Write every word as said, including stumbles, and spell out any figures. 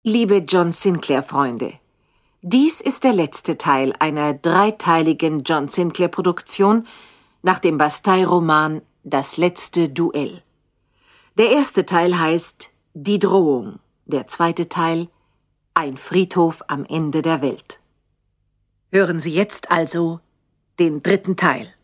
Liebe John Sinclair-Freunde, dies ist der letzte Teil einer dreiteiligen John Sinclair-Produktion nach dem Bastei-Roman »Das letzte Duell«. Der erste Teil heißt »Die Drohung«, der zweite Teil »Ein Friedhof am Ende der Welt«. Hören Sie jetzt also den dritten Teil.